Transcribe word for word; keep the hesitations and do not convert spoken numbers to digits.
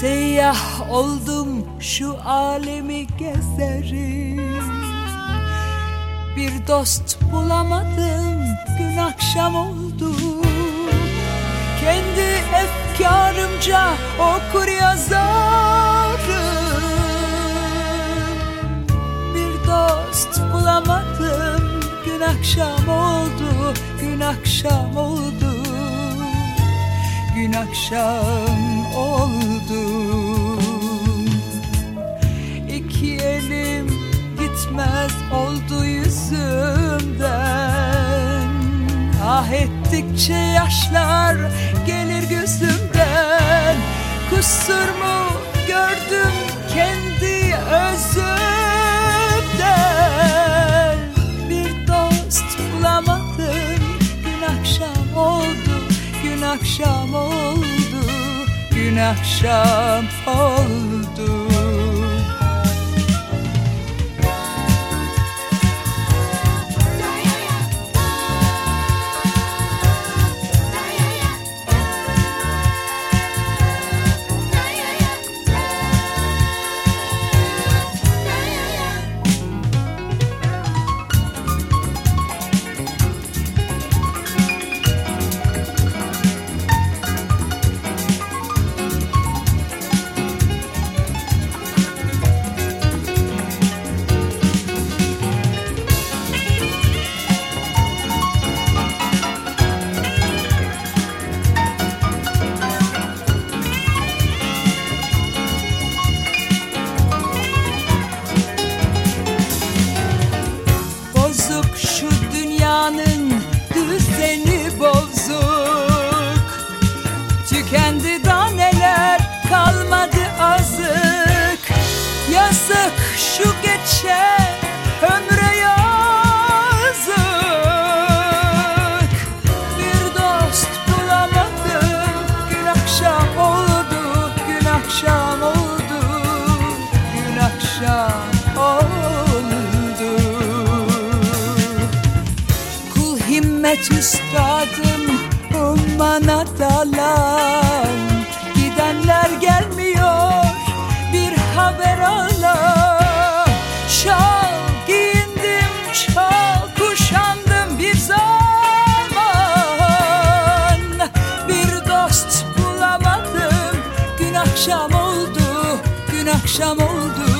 Seyyah oldum, şu alemi gezerim. Bir dost bulamadım, gün akşam oldu. Kendi efkarımca okur yazarım. Bir dost bulamadım, gün akşam oldu, gün akşam oldu, gün akşam oldu. İki elim gitmez oldu yüzümden. Ah ettikçe yaşlar gelir gözümden. Kusur mu gördüm kendi özümden. Bir dost bulamadım, gün akşam oldu, gün akşam oldu, gün akşam oldu. Şu dünyanın düzeni bozuk. Tükendi daneler, kalmadı azık. Yazık şu geçen ömre yazık. Bir dost bulamadım, gün akşam oldu, gün akşam oldu, gün akşam oldu. Himmet üstadım, ummana dalan. Gidenler gelmiyor, bir haber ala. Şal giyindim, şal kuşandım bir zaman. Bir dost bulamadım, gün akşam oldu, gün akşam oldu,